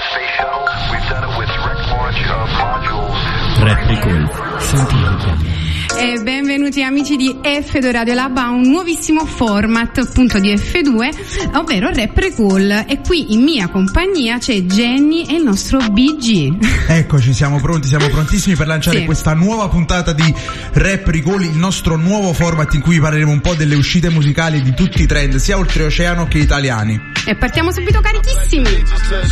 space shuttle. We've done it with direct launch of modules. Replicol, senti il richiamo. E benvenuti amici di F2 Radio Lab a un nuovissimo format appunto di F2, ovvero Rap Recall, e qui in mia compagnia c'è Jenny e il nostro BG. Eccoci, siamo prontissimi per lanciare questa nuova puntata di Rap Recall, il nostro nuovo format in cui parleremo un po' delle uscite musicali di tutti i trend, sia oltreoceano che italiani. E partiamo subito carichissimi.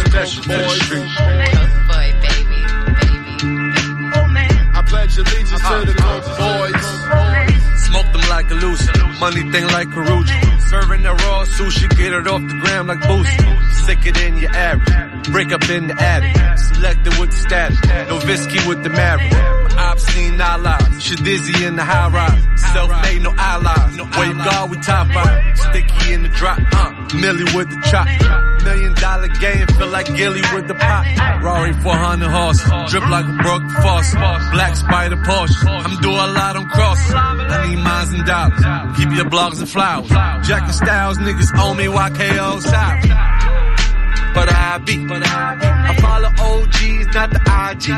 Pledge allegiance to the boys. Smoke them like a loose, money thing like Karuchi. Serving that raw sushi, get it off the ground like Boosie. Sicker than your average, break up in the attic. Selected with the static, no Visky with the marriage. Obscene allies, Shadizzy in the high rise. Self-made, no allies. Wave guard, we top five. Sticky in the drop, Millie with the chop. $1 million game, feel like Gilly with the pop. Rari 400 horse, drip like a broke faucet. Black Spider Porsche, I'm doing a lot on crosses. I need mines and dollars, keep your blogs and flowers. Jack and Styles, niggas owe me YKO South. But I follow OGs, not the IG.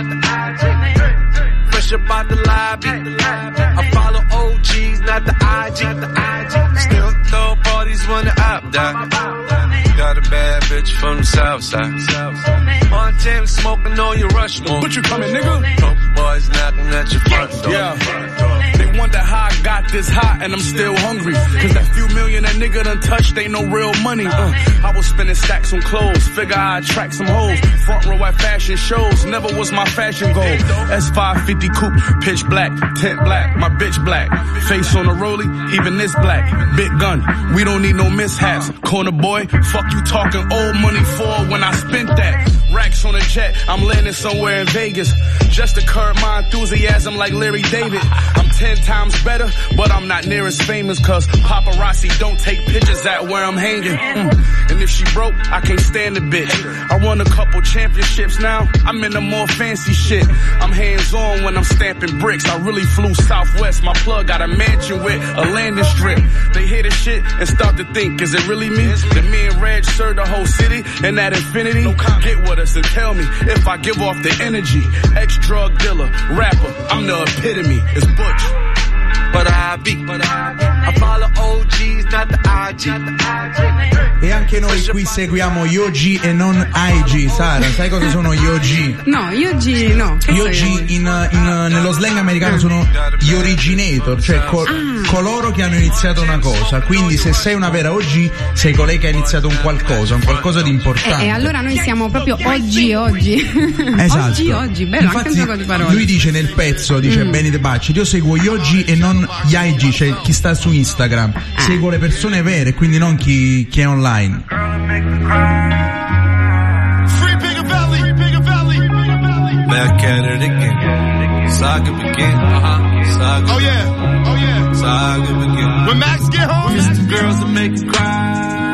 Fresh up out the lobby. I follow OGs, not the IG. Still throw parties when the op die. Got a bad bitch from the south side. Montana smoking on your Rushmore. What you coming, nigga? Dope boys knocking at your front door. Yeah. They wonder how I got this hot and I'm still hungry. Cause that few million that nigga done touched ain't no real money. I was spending stacks on clothes. Figure I'd attract some hoes. Front row at fashion shows. Never was my fashion goal. S550 coupe, pitch black, tent black, my bitch black. Face on a rollie, even this black. Big gun, we don't need no mishaps. Corner boy, fuck you talking old money for when I spent that. Racks on a jet, I'm landing somewhere in Vegas. Just to curb my enthusiasm like Larry David. I'm 10 times better, but I'm not near as famous. Cause paparazzi don't take pictures at where I'm hanging. And if she broke, I can't stand the bitch. I won a couple championships now, I'm in the more fancy shit. I'm hands on when I'm stamping bricks. I really flew southwest, my plug got a mansion with a landing strip. They hear the shit and start to think, is it really me? That me and Reg serve the whole city and that infinity? Get with us and tell me if I give off the energy. Ex-drug dealer, rapper, I'm the epitome, it's Butch. But I follow OGs, not the IG. E anche noi qui seguiamo gli OG e non IG. Sara, sai cosa sono gli OG? No, gli OG no. Gli OG nello slang americano sono gli originator, cioè coloro che hanno iniziato una cosa. Quindi se sei una vera OG, sei colei che ha iniziato un qualcosa di importante. E allora noi siamo proprio oggi. Esatto. Oggi, bello. Infatti, anche un gioco di parole. Lui dice nel pezzo, dice Benny the Butcher, io seguo gli OG e non gli IG, cioè chi sta su Instagram. Seguo le persone vere, quindi non chi è online. Free Pigavelli. Back at it again. Saga begin. Saga. Oh yeah. Saga begin. When Max get home, just the girls that make you cry.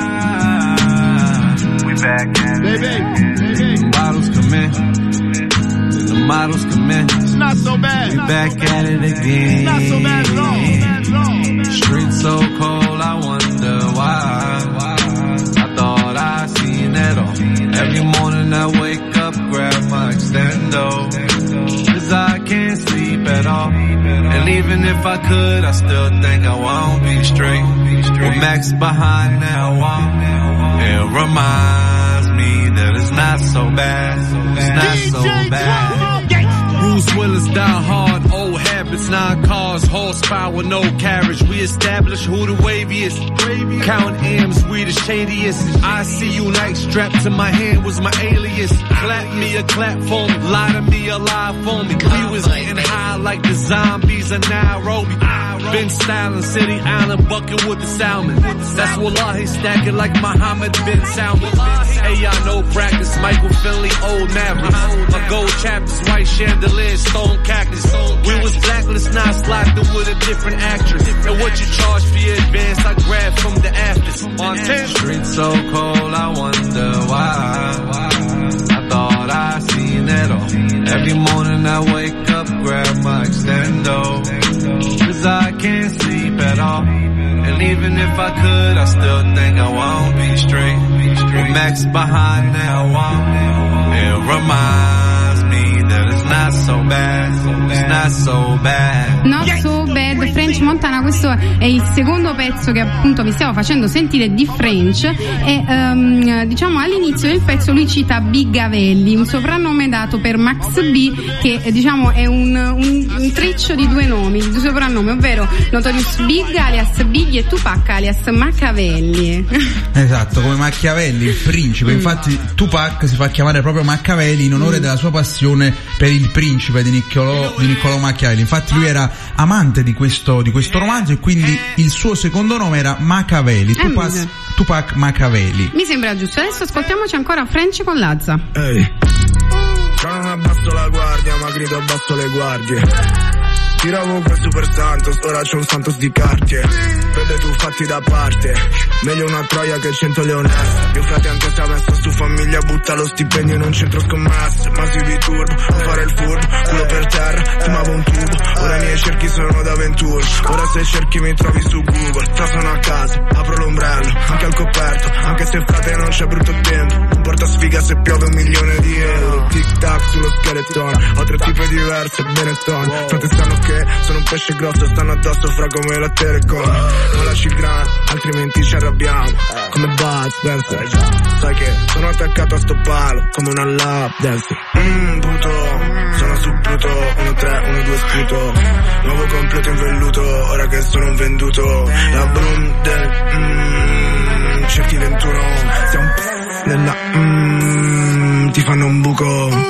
We back at it. Baby. The bottles come in. The models come in. It's not so bad. We back at it again. It's not so bad at all. Streets so cold, I wonder why. I thought I seen it all. Every morning I wake up, grab my extendo. Cause I can't sleep at all. And even if I could, I still think I won't be straight. With Max behind now, it reminds me that it's not so bad. It's not so bad. Bruce Willis die hard, old habits, 9 cars, horsepower, no carriage. We establish who the waviest. Count M's, we the shadiest. I see you night strapped to my hand was my alias. Clap me a clap for me, lie to me a lie for me. We was getting high like the zombies in Nairobi. Been styling City Island, bucket with the salmon. That's wallahi, stack it like Muhammad bin Salman. Hey, y'all know practice, Michael Finley, old Mavericks. My gold chapters, white chandelier, stone cactus. We was blacklist, now slide through with a different actress. And what you charge for your advance, I grab from the afters. Montana. Streets so cold, I wonder why. I thought I seen it all. Every morning I wake up, grab my extendo. Cause I can't sleep at all. And even if I could, I still think I won't be straight. With Max behind now, reminds me that it's not so bad, it's not so bad. Not So Bad, French Montana. Questo è il secondo pezzo che appunto vi stiamo facendo sentire di French e diciamo all'inizio del pezzo lui cita Bigavelli, un soprannome dato per Max B, che diciamo è un treccio di due nomi, di due soprannomi, ovvero Notorious Big alias Biggie e Tupac alias Machiavelli. Esatto, come Machiavelli, il principe. Infatti Tupac si fa chiamare proprio Machiavelli in onore della sua passione per il principe di Niccolò Machiavelli. Infatti lui era amante di questo romanzo e quindi il suo secondo nome era Machiavelli, Tupac Machiavelli. Mi sembra giusto. Adesso ascoltiamoci ancora French con Lazza. Ehi, non abbasso la guardia ma grido abbasso le guardie. Tira ovunque super santo, ora c'è un Santos di Cartier. Vede tu fatti da parte, meglio una troia che 100 leonesse. Mio frate anche se ha messo su famiglia, butta lo stipendio in un centro scommesse. Ma si vi turbo, non fare il furbo, culo per terra, fumavo un tubo. Ora i miei cerchi sono da 21, ora se cerchi mi trovi su Google. Fra sono a casa, apro l'ombrello, anche al coperto, anche se frate non c'è brutto tempo. Non porta sfiga se piove 1 milione di euro. Tic tac sullo scheletone, ho 3 tipi diverse, Benetton. Frate sanno che sono un pesce grosso, stanno addosso fra come la Telecom. Non lasci il grano, altrimenti ci arrabbiamo. Come Bud Spencer. Sai che sono attaccato a sto palo, come una lap dance. Puto, sono su Pluto, 1-3, 1-2 sputo. Nuovo completo in velluto, ora che sono un venduto. La broom del cerchi 21. Sei un p*** nella ti fanno un buco.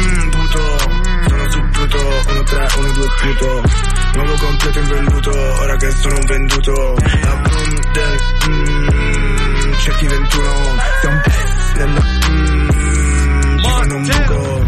Pluto, 1-3, 1-2 sputo. Nuovo completo in velluto, ora che sono un venduto. La boom del cerchi 21. Sei un p*** nella ti fanno un buco.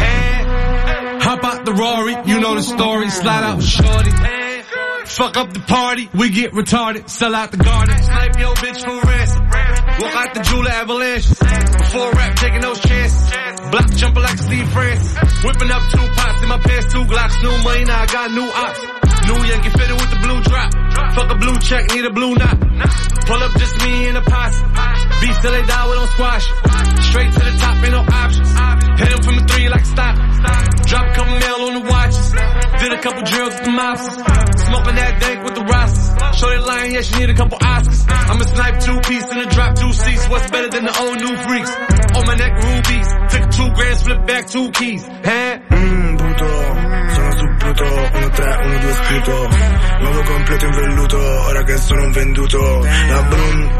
Hop out the Rory, you know the story. Slide out with shorty. Fuck up the party, we get retarded. Sell out the garden, snipe your bitch for ransom. Walk out the jeweler avalanche. Before rap, taking those chances. Block jumping like Steve Francis. Whipping up 2 pots in my pants, 2 Glocks. New money, now I got new ops. New Yankee fitted with the blue drop. Fuck a blue check, need a blue knot. Pull up just me and a posse. Beef till they die, we don't squash. Straight to the top, ain't no options. Hit him from the 3 like stop. Drop a couple mil on the watches. Did a couple drills with the mobsters. Smoking that dank with the rosters. Show that line, yeah, she need a couple Oscars. I'ma snipe 2-piece in a drop 2 seats. What's better than the old new freaks? On my neck, rubies. Took 2 grand, flip back 2 keys. Bruto, sono su Pluto, 1-3, 1-2 sputo. Nuovo completo in velluto, ora che sono un venduto. La broom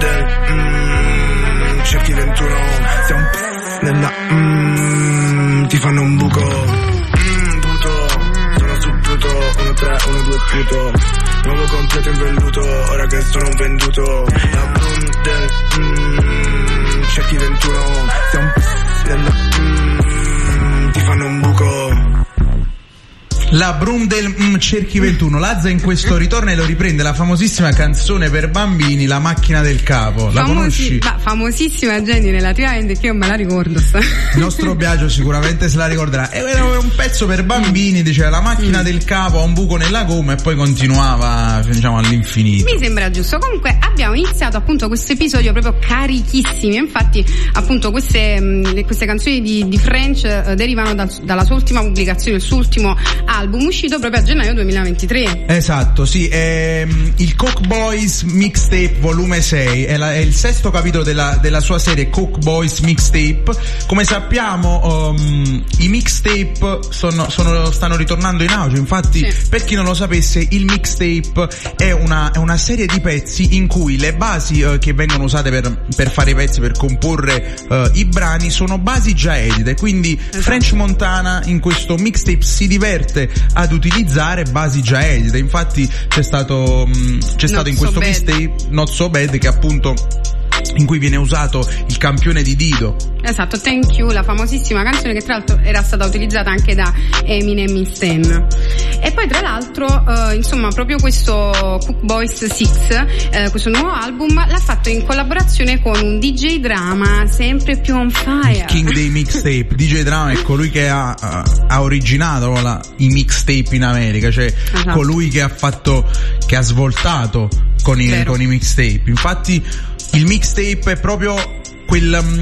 del cerchi 21. Sei un p*** nella ti fanno un buco. Bruto, sono su Pluto, 1-3, 1-2 sputo. Nuovo completo in velluto, ora che sono un venduto. La broom del cerchi 21. Sei un p*** nella ti fanno un buco. La broom del cerchi 21. Lazza in questo ritorna e lo riprende la famosissima canzone per bambini La macchina del capo. La conosci? Famosissima, Jenny, relativamente, che io me la ricordo. Il nostro Biagio sicuramente se la ricorderà. Era un pezzo per bambini, diceva La macchina del capo ha un buco nella gomma e poi continuava, diciamo, all'infinito. Mi sembra giusto. Comunque abbiamo iniziato appunto questo episodio proprio carichissimi. Infatti appunto queste canzoni di French derivano dalla sua ultima pubblicazione, il suo ultimo album uscito proprio a gennaio 2023. Esatto, sì, è il Coke Boys Mixtape volume 6, è il 6º capitolo della sua serie Coke Boys Mixtape. Come sappiamo i mixtape stanno ritornando in auge, infatti sì. Per chi non lo sapesse, il mixtape è una serie di pezzi in cui le basi che vengono usate per fare i pezzi, per comporre i brani, sono basi già edite, quindi esatto. French Montana in questo mixtape si diverte ad utilizzare basi già edite. Infatti c'è stato in questo mixtape Not So Bad, che appunto in cui viene usato il campione di Dido. Esatto, Thank You, la famosissima canzone che tra l'altro era stata utilizzata anche da Eminem in Stan. E poi tra l'altro insomma proprio questo Cook Boys 6, questo nuovo album l'ha fatto in collaborazione con un DJ Drama sempre più on fire, il king dei mixtape. DJ Drama è colui che ha originato i mixtape in America, cioè esatto. Colui che ha svoltato con i mixtape. Infatti il mixtape è proprio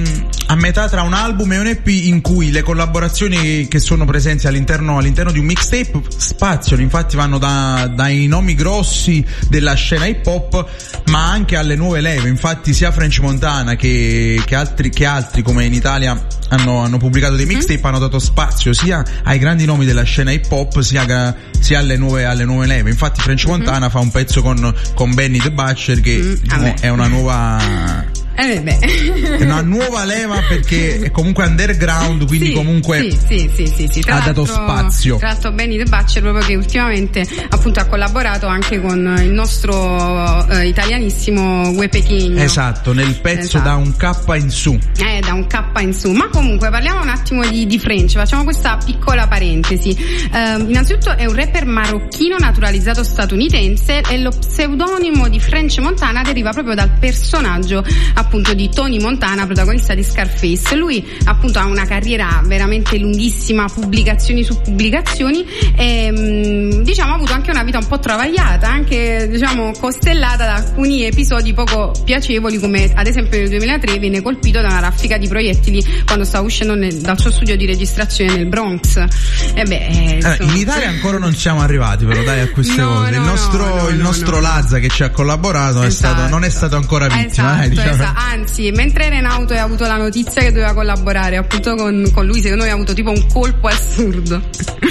a metà tra un album e un EP, in cui le collaborazioni che sono presenti all'interno di un mixtape spaziano, infatti vanno dai nomi grossi della scena hip hop, ma anche alle nuove leve. Infatti sia French Montana che altri come in Italia hanno pubblicato dei mixtape, hanno dato spazio sia ai grandi nomi della scena hip hop sia alle nuove leve. Infatti French Montana fa un pezzo con Benny the Butcher che è una nuova è una nuova leva, perché è comunque underground, quindi comunque sì. Ha dato spazio. Tra l'altro Benny the Butcher, proprio, che ultimamente appunto ha collaborato anche con il nostro italianissimo Gue Pequeno. Esatto, nel pezzo Da un K in su. Da un K in su. Ma comunque parliamo un attimo di French, facciamo questa piccola parentesi. Innanzitutto è un rapper marocchino naturalizzato statunitense, e lo pseudonimo di French Montana deriva proprio dal personaggio appunto di Tony Montana, protagonista di Scarface. Lui appunto ha una carriera veramente lunghissima, pubblicazioni su pubblicazioni, e diciamo ha avuto anche una vita un po' travagliata, anche diciamo costellata da alcuni episodi poco piacevoli, come ad esempio nel 2003 viene colpito da una raffica di proiettili quando stava uscendo dal suo studio di registrazione nel Bronx. In Italia ancora non siamo arrivati, però dai, a queste cose. Il nostro Lazza che ci ha collaborato non è stato ancora vittima. Esatto. Anzi, mentre era in auto e ha avuto la notizia che doveva collaborare appunto con lui, secondo me ha avuto tipo un colpo assurdo.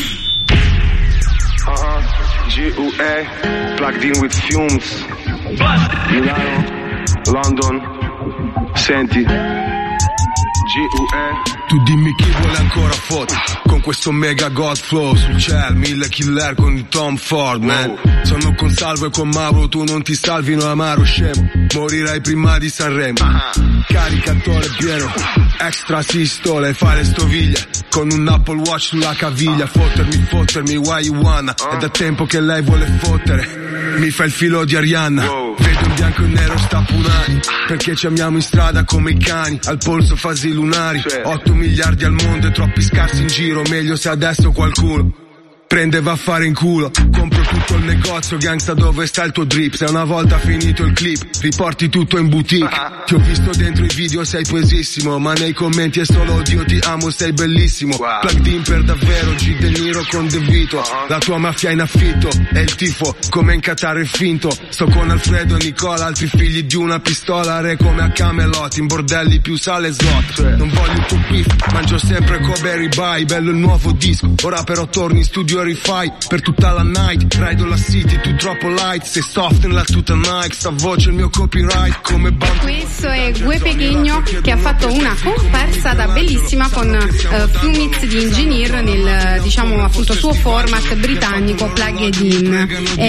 GUE, plugged in with fumes. Milano, London, senti. GUE. Tu dimmi chi vuole ancora foto con questo mega god flow sul cielo, 1000 killer con il Tom Ford, man. Sono con Salvo e con Mauro, tu non ti salvi, no amaro scemo, morirai prima di Sanremo. Caricatore pieno, extra sistole, fai le stoviglie con un Apple Watch sulla caviglia. Fottermi, why you wanna? È da tempo che lei vuole fottere, mi fa il filo di Arianna. Vedo in bianco e nero sta punani, perché ci amiamo in strada come i cani, al polso fasi lunari. 8 miliardi al mondo e troppi scarsi in giro, meglio se adesso qualcuno prende e va a fare in culo. Compro tutto il negozio, gangsta, dove sta il tuo drip? Se una volta finito il clip riporti tutto in boutique. Ti ho visto dentro i video, sei poesissimo, ma nei commenti è solo odio, ti amo, sei bellissimo. Plugged in per davvero, G De Niro con De Vito. La tua mafia in affitto e il tifo come in Qatar è finto. Sto con Alfredo e Nicola, altri figli di una pistola, re come a Camelot, in bordelli più sale e slot. Non voglio il tuo beef, mangio sempre Kobe Ribai, bello il nuovo disco, ora però torni in studio Rifai per tutta la night. Rido la city, tu troppo light, sei soft nella tuta Nike, sta voce il mio copyright come Questo è Gue Pequeno, che ha fatto una comparsata bellissima con Flumix di Engineer nel diciamo appunto suo format britannico Plugged In,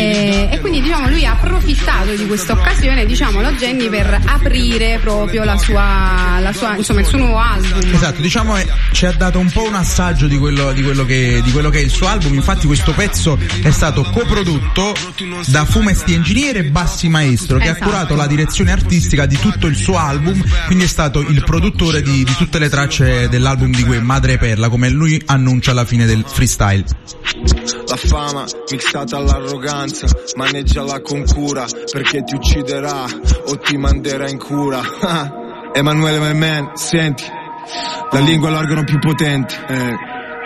e quindi diciamo lui ha approfittato di questa occasione, diciamolo Jenny, per aprire proprio la sua insomma il suo nuovo album. Esatto, diciamo ci ha dato un po' un assaggio di quello che è il suo album. Infatti questo pezzo è stato coprodotto da Fumes di Engineer e Bassi Maestro, che ha curato la direzione artistica di tutto il suo album, quindi è stato il produttore di tutte le tracce dell'album di Gue, Madre Perla, come lui annuncia alla fine del freestyle. La fama mixata all'arroganza, maneggiala con cura, perché ti ucciderà o ti manderà in cura. Emanuele Memmen, senti, la lingua è l'organo più potente.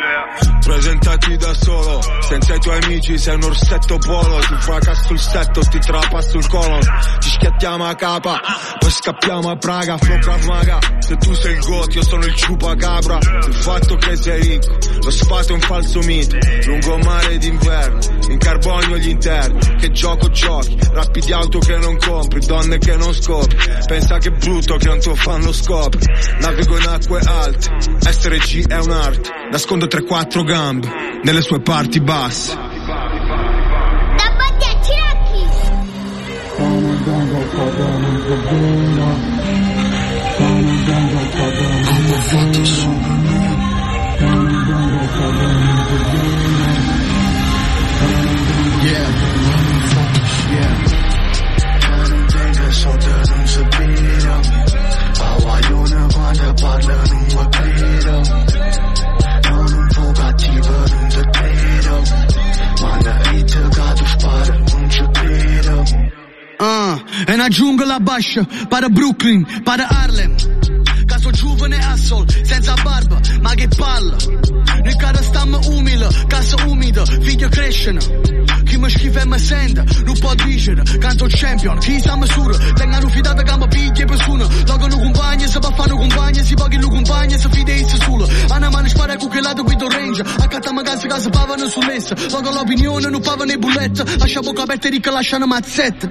Presentati da solo, senza i tuoi amici sei un orsetto polo. Tu fracasso sul setto, ti trapasso il colon, ci schiattiamo a capa, poi scappiamo a Praga, flow Krav Maga. Se tu sei il goth, io sono il chupacabra. Il fatto che sei ricco, lo sfato è un falso mito. Lungomare d'inverno, in carbonio gli interni. Che gioco giochi, rappi di auto che non compri, donne che non scopri. Pensa che brutto che un tuo fan lo scopri. Navigo in acque alte, essere G è un'arte. Nascondo 3-4 gambe nelle sue parti basse. Da batti a È una giungla bascia, para Brooklyn, para Harlem. Caso giovane a palla. Noi care stiamo umile, casa umida, figlia crescono. Chi mi schifa e mi sente, non può dicere, canto champion, chi sa misura, tengano fidata che mi piglia per suono. Logo lo compagni, se va a fare compagni, si paghi lo compagni, se fide e si solo. Anna mano spara con che lato guido range, accatta magazzi che si pavano sull'essa. Logo l'opinione, non pavano e bullette, lascia bocca aperta e ricca, lasciano mazzette.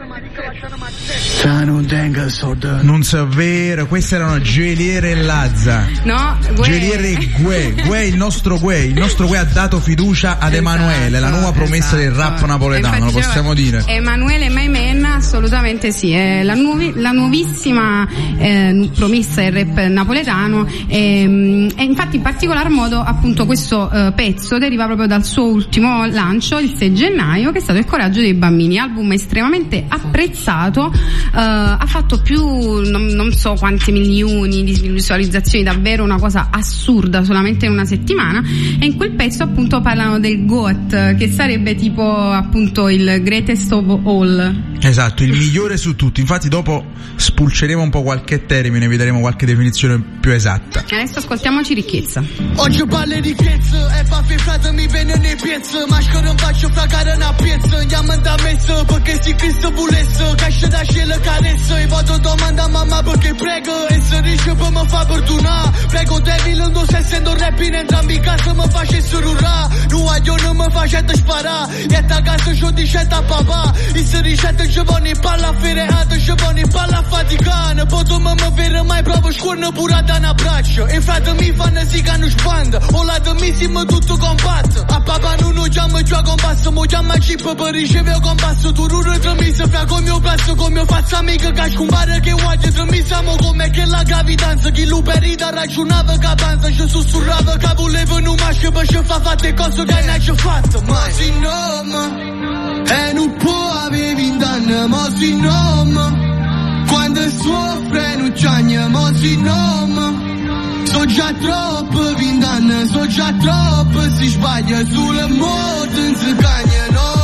Non so vero, questi erano Geliere e Lazza. No, Geliere e Gue, il nostro Gue ha dato fiducia ad Emanuele, la nuova promessa del rap napoletano, lo possiamo dire. Emanuele Maimen, assolutamente sì, è la nuovissima promessa del rap napoletano, e infatti in particolar modo appunto questo pezzo deriva proprio dal suo ultimo lancio il 6 gennaio, che è stato Il coraggio dei bambini, album estremamente apprezzato, ha fatto più non so quanti milioni di visualizzazioni, davvero una cosa assurda solamente in una settimana, e in quel pezzo appunto parlano del GOAT, che sarebbe tipo appunto il greatest of all. Esatto, il migliore su tutti. Infatti dopo spulceremo un po' qualche termine, vi daremo qualche definizione più esatta. Adesso ascoltiamoci Ricchezza. Oggi parli di ricchezza e baffi frate mi viene nei piezzi, ma che non faccio fragare una piezza, andiamo da messa perché si Cristo volesse, cascia da cielo carezza, e vado domanda a mamma perché prego, e se riesce poi mi fa perdonare, prego Devil non sto essendo rap in entrambi i casi mi facesse rurà, non voglio non mi facete sparare, e a casa c'ho di scelta a papà, e se ricette ci vanno in palla a fereata, ci vanno in palla a faticare, poi tu mi vede mai proprio scorno pure da un abbraccio, e frate mi fanno si che non spanda, o la da mi siamo tutto compatto, a papà non lo chiamo già combasso, mo chiama chip per ricevere combasso, tu ruro tra mi se fra con mio pezzo, con mio faccia amica che scumbare che voglio, tra mi siamo come che la gravidanza, chi lo perita ragionava che panza, ci sussurrava che volevo non mascio, per ci fa fatte cose che non ci fatto, ma si nome, e non può avere in danno, ma si nome, quando soffre non c'agna, ma si nome. So già troppo vindanna, so già troppo si sbaglia sulle moto in si cagna, no.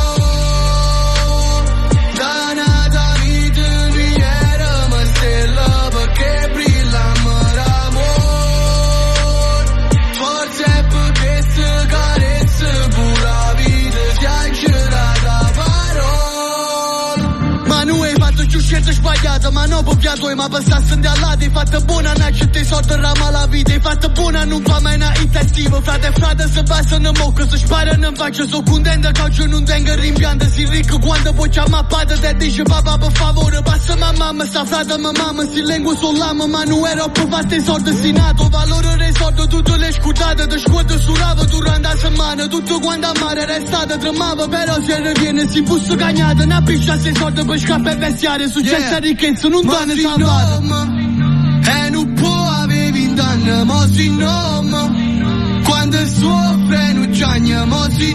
Da nata vita mi era ma stella perché brilla l'amore. Forse è perché se carezza pure la vita si aggira da parole. Ma noi hai fatto giù scelta sbagliata, ma non poppiato e ma passasse in all'altro, hai fatto buona una città sotto rama la vita, hai fatto buona non fa mai una intensiva, frate se passano mocca, se sparano in faccia, so contenta che oggi non tengo rimpianto, si ricco quando poi chiama padre te dice papà per favore passa ma mamma, sta frate ma mamma, si lingua sull'ama, ma non ero per fare i soldi, si nato, valore dei soldi, tutte le scutate, te scuote surava durante la settimana, tutto quando a mare restate tremava, però se riviene si bussa cagnata, una piscia sei soldi per scappare e vestiare, successa ricchezza non danno salvato. E non può avere in danno, ma si nome, quando soffre non c'agna, ma si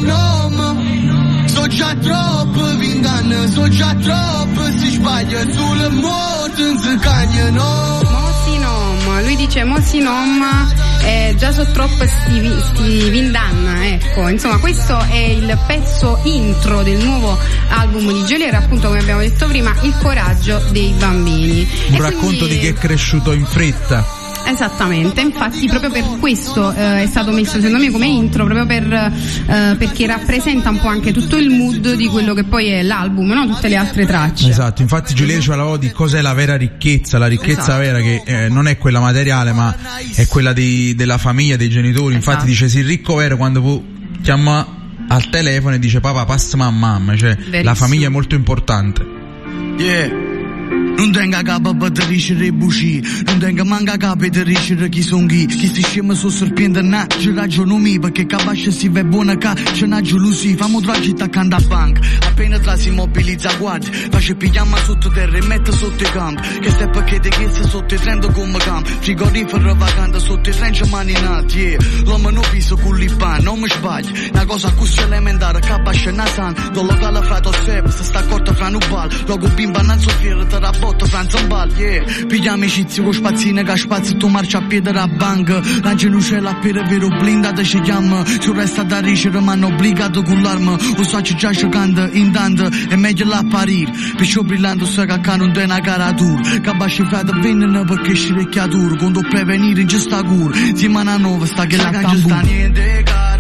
nome, so già troppo vindanno, so già troppo si sbaglia sulle moto non si cagna, no. Mosinom, lui dice Mosinom, già so troppo sti vindanna, ecco, insomma questo è il pezzo intro del nuovo album di Geliere, appunto come abbiamo detto prima, Il coraggio dei bambini. Un racconto di chi è cresciuto in fretta. Esattamente, infatti proprio per questo è stato messo secondo me come intro, proprio perché rappresenta un po' anche tutto il mood di quello che poi è l'album, no? Tutte le altre tracce. Esatto, infatti Geliere ci parlava di cos'è la vera ricchezza, la ricchezza vera che non è quella materiale ma è quella della famiglia, dei genitori, infatti dice sì, il ricco vero quando chiama al telefono e dice papà passa mamma, cioè verissimo. La famiglia è molto importante. Yeah. Non tenga capo per ricevere buci, non tenga manca capo per ricevere chi son chi si scema su serpiente na, ci ragiono mi perché capace si ve buona ca, c'è una gelosia, famo tragita accanto a banca, appena tra si mobilizza guardi, face pigliama sotto terra e mette sotto i campi, che se perché te chiesa sotto i trend come campo, frigorifero vacante sotto i trenci mani in alti, yeah. L'uomo non piso con l'Ipan, non mi sbagli, una cosa così elementare, capace na san, do locale fra to sep, se sta corta fra nubal, logo bimba non soffrire te botta Franza un bal, yeah. Piglia amicizia con spazzine che spazio tu marcia a piede da banca. L'angelo c'è la per vero blindata ci chiama. Sul resta da ricere ma hanno obbligato con l'arma. Lo so già giocando in tanto è meglio l'apparire. Perciò brillando sa che non è una cara tour. Che bascifrata vengono perché scirecchiatura. Quando prevenire in giusta cura. Settimana nuova sta che la tambur. Sta niente caro,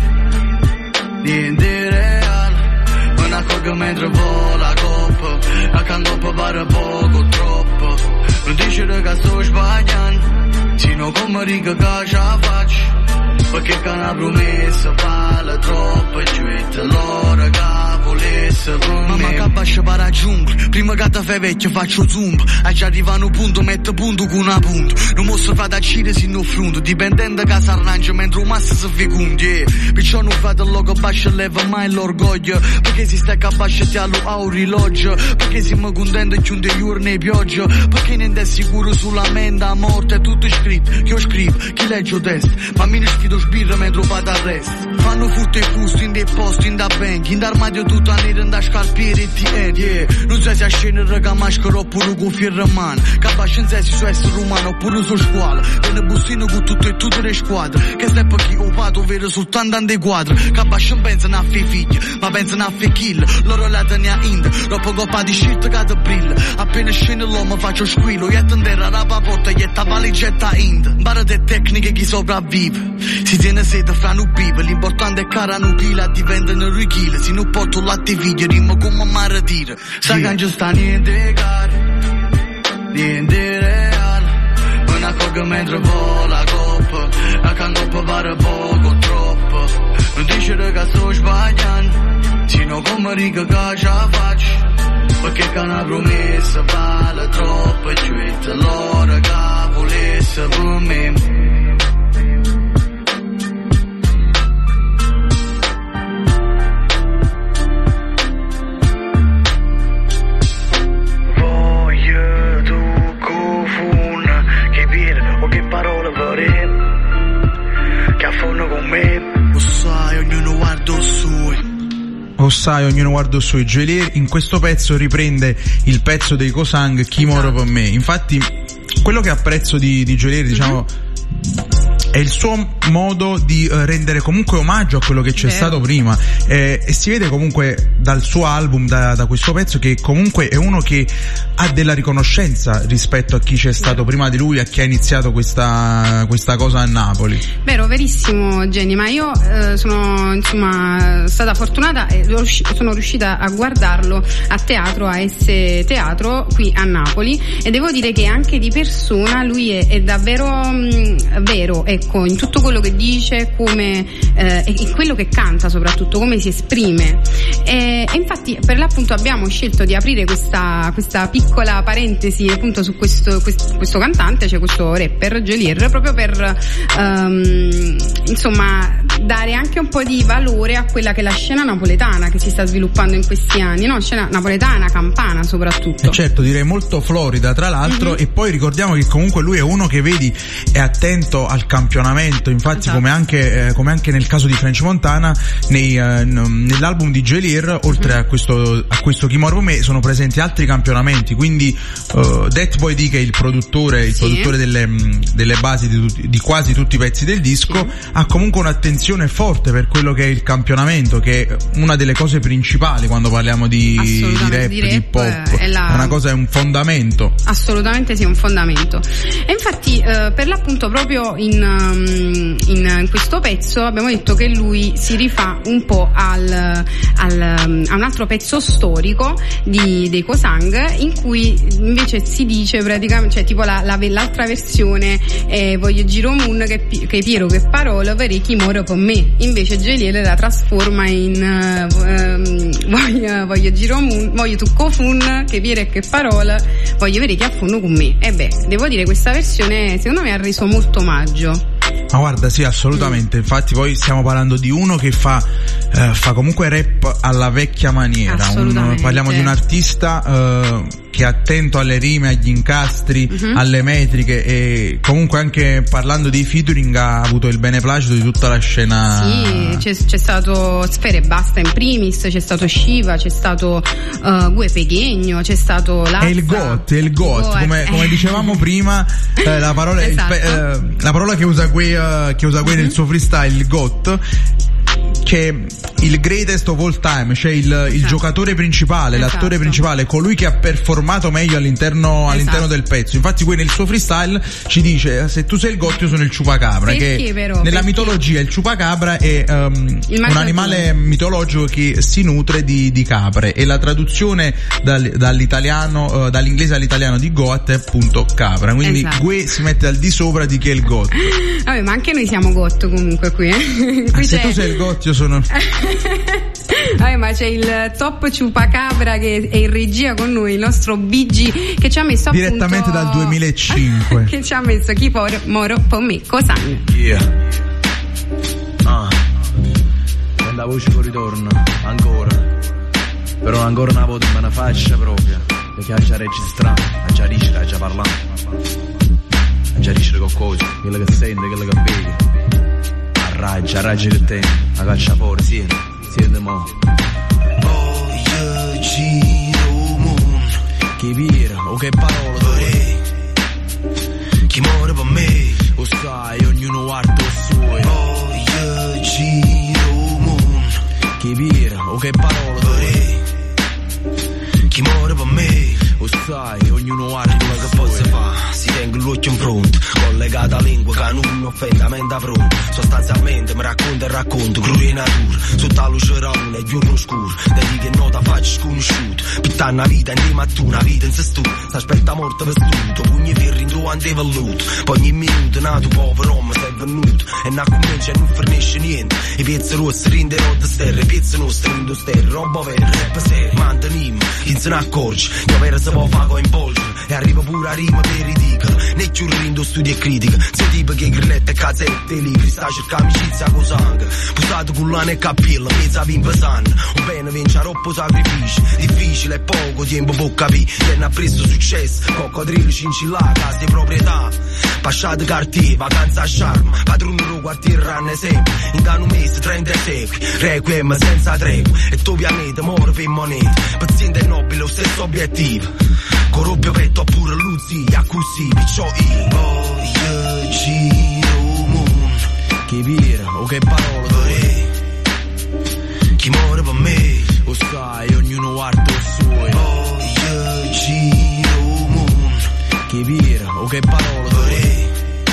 niente reale. Me ne accorgo mentre vola coppa. La cangoppa pare poco troppo. Non dice che sto sbagliando. Sino come riga che ce la faccio. Perché che una promessa vale troppo. E giù l'ora che volesse per me. Mamma che bascia para giungla. Prima che te fai vecchio faccio zoom. A già arrivano punto, metto punto con una punta. Non posso fare da cire sino affronto. Dipendente che si arrangia mentre un massa si fecondi, yeah. Perciò non fate il logo bascia leva mai l'orgoglio. Perché si sta che bascia ti allo a un riloggio. Perché siamo contenti giunti giorni e pioggia. Perché niente è sicuro sulla mente a morte. È tutto scritto, che io scrivo, chi legge test. Ma mi ne sfido sbirra mentre vado al resto. Fanno futto e fusto in dei posti, in da bank. In d'armadio tutta nera, in da scarpiere e ti end, yeah. Non sai se a scena raga maschera oppure con fierra man. Che bascia non sai se su essere umano oppure su scuola. Viene bussino con tutto e tutte le squadre. Che stai per chi ho fatto vero soltanto ante quadre. Che bascia non pensano a fare figli, ma pensano a fare kill. Loro la tenia ind, dopo coppa di shit che te brilla. Appena scende l'uomo faccio squillo. Ietta in terra rapa porta, ietta valigetta ind. Barate tecniche chi sopravvive. Si tiene sede fra nubive. L'importante è cara nubila, diventano richile. Se non porto latte video, rimo come mare dire. Sa che non ci sta niente caro, niente reale. Me ne accorgo mentre vola coppa. La cangoppa pare poco troppo. Non dice che sto sbagliando. Sino come riga che ce la faccio. Perché che una promessa vale troppo. E giù l'ora che volesse per me. Parole vere che affonno con me. Lo sai, ognuno guarda il suo. Lo sai, ognuno guarda il suo. Geolier in questo pezzo riprende il pezzo dei Cosang, Chi moro per me. Infatti quello che apprezzo di Geolier, diciamo, è il suo modo di rendere comunque omaggio a quello che c'è stato prima, e si vede comunque dal suo album, da questo pezzo, che comunque è uno che ha della riconoscenza rispetto a chi c'è stato prima di lui, a chi ha iniziato questa cosa a Napoli. Vero, verissimo Jenny, ma io sono insomma stata fortunata e sono riuscita a guardarlo a teatro, a S Teatro qui a Napoli, e devo dire che anche di persona lui è davvero vero, ecco, in tutto quello che dice, come e quello che canta, soprattutto come si esprime, e infatti per l'appunto abbiamo scelto di aprire questa piccola parentesi appunto su questo cantante, cioè questo rapper Geolier, proprio per insomma dare anche un po' di valore a quella che è la scena napoletana che si sta sviluppando in questi anni, no? Scena napoletana, campana soprattutto. Certo, direi molto florida tra l'altro, e poi ricordiamo che comunque lui è uno che vedi è attento al campionamento, infatti esatto. come anche nel caso di French Montana, nell'album di Geolier, oltre a questo Chi moro per me, sono presenti altri campionamenti, quindi Dat Boy D, che è il produttore delle basi di quasi tutti i pezzi del disco, ha comunque un'attenzione forte per quello che è il campionamento, che è una delle cose principali quando parliamo di rap, di hip hop, è una cosa, è un fondamento. Assolutamente sì, è un fondamento. E infatti per l'appunto proprio in questo pezzo abbiamo detto che lui si rifà un po' a un altro pezzo storico dei Cosang, in cui invece si dice praticamente, cioè tipo l'altra versione voglio giro moon che Piero che parola per chi moro per me, invece Geolier la trasforma in voglio giro moon, voglio tu cofun che Piero che parola, voglio vedere chi affonno con me. E beh, devo dire questa versione secondo me ha reso molto omaggio. Ma guarda, sì, assolutamente. Infatti poi stiamo parlando di uno che fa comunque rap alla vecchia maniera. Parliamo di un artista che è attento alle rime, agli incastri, alle metriche, e comunque anche parlando dei featuring ha avuto il beneplacito di tutta la scena. Sì, c'è stato Sfera Ebbasta in primis, c'è stato Shiva, c'è stato Gue Pequeño, c'è stato Lazza. È il GOAT, come dicevamo prima, la parola esatto. La parola che usa Gue nel suo freestyle, il GOAT, che è il greatest of all time, cioè il giocatore principale, l'attore principale, colui che ha performato meglio all'interno del pezzo. Infatti qui nel suo freestyle ci dice: se tu sei il GOAT io sono il ciupacabra, nella mitologia il ciupacabra è un animale mitologico che si nutre di capre, e la traduzione dall'inglese all'italiano di GOAT è appunto capra, quindi Gue si mette al di sopra di chi è il GOAT. Vabbè, ma anche noi siamo GOAT comunque qui, se tu sei il GOAT io sono Vabbè, ma c'è il top ciupacabra che è in regia con noi, il nostro BG, che ci ha messo direttamente dal 2005 che ci ha messo chi moro per me cos'hanno. La voce che ritorna ancora, però ancora una volta me ne faccia proprio, perché già registrare, già dice, già parlare, già dice qualcosa, quello che sente, quello che vede, arraggia che te, la caccia fuori, siete mo. Voglio giro moon, che vira, o che parola vorrei, chi muore per me, lo sai, ognuno guarda il suo. Voglio giro moon, che vira, o che parola vorrei, chi muore per me, lo sai, ognuno guarda quello che possa fare. Si tengo l'occhio in fronte, collegata alla lingua che non offenda, mente pronta. Sostanzialmente mi racconta e racconto, crudi natura, sotto la luce rana e giorno scuro. Degli che nota faccio sconosciuto, pittare una vita in rima a tu, una vita in se stu. S'aspetta morte vestuto, pugni ferri in tuo antevelluto. Poi ogni minuto nato povero uomo sei venuto, e non comincia e non fornisce niente. I pezzi rossi rinderò da sterre, i pezzi nostri rindo sterre, roba vera, rap serio, manteniamo, chi se ne accorge, che vera si può fare coinvolgere. E arriva pure a rima veridica, né più rindo studio e critica. Sei tipo che grillette, casette, libri, sta cercando amicizia con sangue. Pusato con l'anno e capello, mezza pimpa sanno. Un bene vince a troppo sacrifici, difficile e poco tempo può capire. Viene a presto successo, coccodrillo, cincilla, casa di proprietà. Pasciate cartier, vacanza a charme, padrone lo quartiere ranne sempre. In da un mese 30 secoli, requiem senza tregua. E tuo pianeta muore per moneta, paziente e nobile lo stesso obiettivo. Corrobbio petto pure luzzi, così, perciò io voglio giro moon, chi vira, o che parola vorrei, chi muore per me, lo sai, ognuno guarda il suo. Voglio giro moon, chi vira, o che parola vorrei,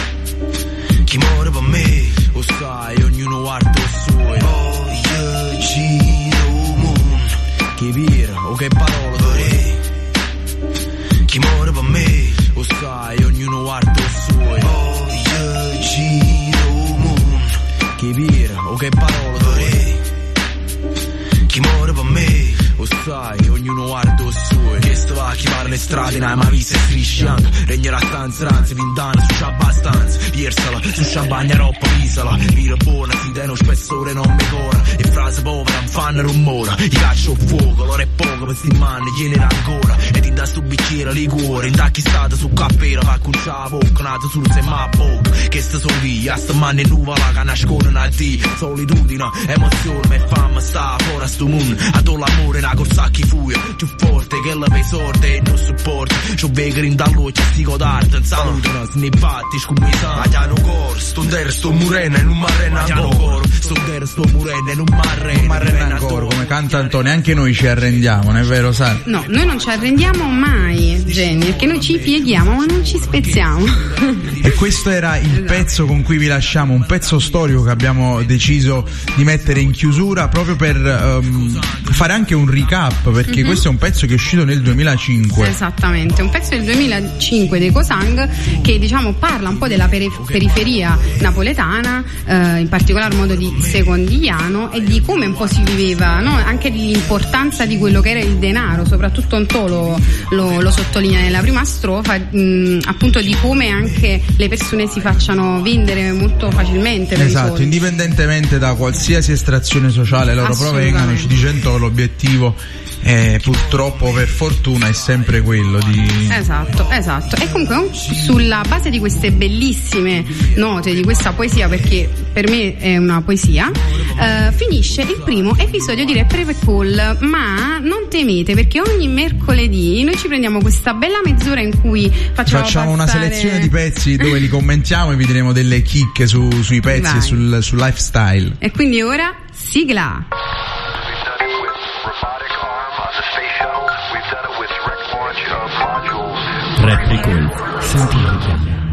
chi muore per me, lo sai, ognuno guarda il suo. Voglio giro moon, chi vira, o che parola vorrei, chi muore per me, lo sai, ognuno guarda il suo. Voglio giro moon, chi vira, o che parola vorrei, chi muore per me, lo sai, ognuno guarda il suo. Che sto va, chi parla le strade, non hai mai visto strisciando. Regnerà stanza, ranzi, vint'anni, su c'è abbastanza. Piersala, su champagne, roppa, pisala. Vira buona, si tiene un spessore, non mi cora. E frase povera, non fanno rumore. Gli caccio fuoco, l'ora è poco, per sti manni, gliene ancora. E ti da sto bicchiere, liquore, intacchi stata su cappera, va con c'ha bocca, nato sul se ma bocca. Che sto son via, sta manni nuvola, che nascono a di. Solitudine, emozione, me fammi sta fuori a sto mondo. A tu l'amore, una corsa a chi fuia, più forte che la pesorde e non supporta. C'ho begri in dall'occhio, stico d'arte, in salute, se ne batti, scumisa. Ma chiano cor, sto der, sto murena e non marrena ancora. Sto der, sto murena e non marrena ancora. Come canta Antonio, anche noi ci arrendiamo, non è vero, sai? No, noi non ci arrendiamo mai, Jenny, perché noi ci pieghiamo ma non ci spezziamo. E questo era il pezzo con cui vi lasciamo, un pezzo storico che abbiamo deciso di mettere in chiusura proprio per fare anche un recap, perché questo è un pezzo che è uscito nel 2005. Esattamente, un pezzo del 2005 dei Cosang che diciamo parla un po' della periferia napoletana, in particolar modo di Secondigliano, e di come un po' si viveva, no? Anche l'importanza di quello che era il denaro, soprattutto Antò lo sottolinea nella prima strofa, appunto di come anche le persone si facciano vendere molto facilmente per i soldi. Indipendentemente da qualsiasi estrazione sociale loro provengano, ci dice Antò, l'obiettivo purtroppo, per fortuna, è sempre quello di... Esatto. E comunque sulla base di queste bellissime note, di questa poesia, perché per me è una poesia, finisce il primo episodio di Rap Call. Ma non temete, perché ogni mercoledì noi ci prendiamo questa bella mezz'ora in cui facciamo una selezione di pezzi dove li commentiamo e vi diremo delle chicche sui pezzi e sul lifestyle. E quindi ora sigla. Rap Call, senti il richiamo.